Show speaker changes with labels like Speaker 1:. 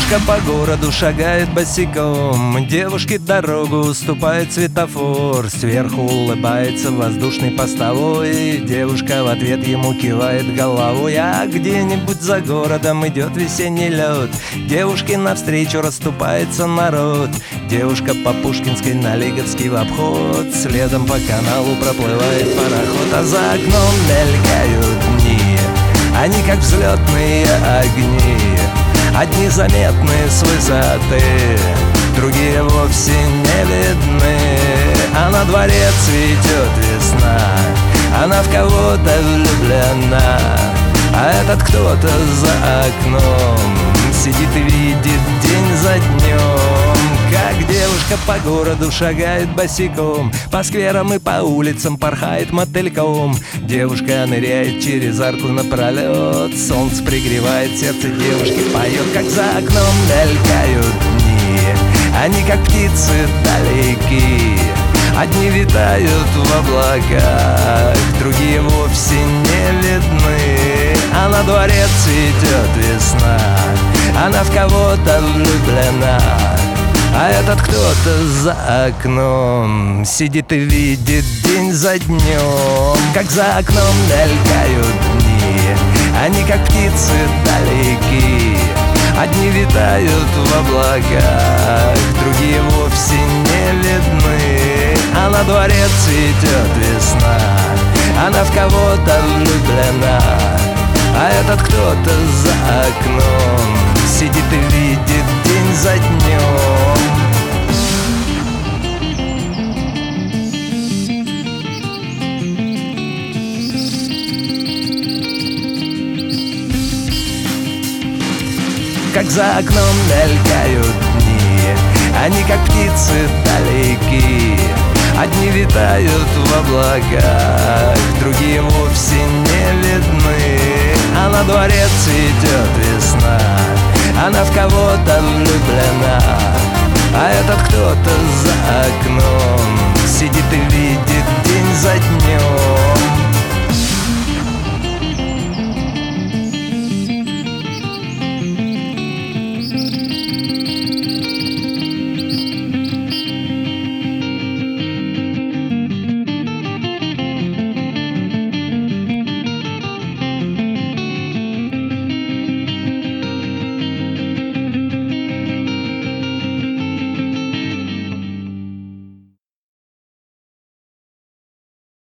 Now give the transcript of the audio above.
Speaker 1: Девушка по городу шагает босиком, девушке дорогу уступает светофор. Сверху улыбается воздушный постовой, девушка в ответ ему кивает головой. А где-нибудь за городом идет весенний лед, девушке навстречу расступается народ. Девушка по Пушкинской на Лиговский в обход, следом по каналу проплывает пароход. А за окном мелькают дни, они как взлетные огни. Одни заметны с высоты, другие вовсе не видны. А на дворе цветет весна, она в кого-то влюблена. А этот кто-то за окном сидит и видит день за днем, как девушка по городу шагает босиком, по скверам и по улицам порхает мотыльком. Девушка ныряет через арку напролет, солнце пригревает сердце девушки, поет, как за окном мелькают дни. Они как птицы далеки, одни витают в облаках, другие вовсе не видны. А на дворе цветет весна, она в кого-то влюблена. А этот кто-то за окном сидит и видит день за днем, как за окном мелькают дни. Они как птицы далеки, одни витают в облаках, другие вовсе не видны. А на дворе цветет весна, она в кого-то влюблена. А этот кто-то за окном сидит и видит день за днем. Как за окном мелькают дни, они как птицы далеки, одни витают в облаках, другие вовсе не видны. А на дворе цветет весна, она в кого-то влюблена. А этот кто-то за окном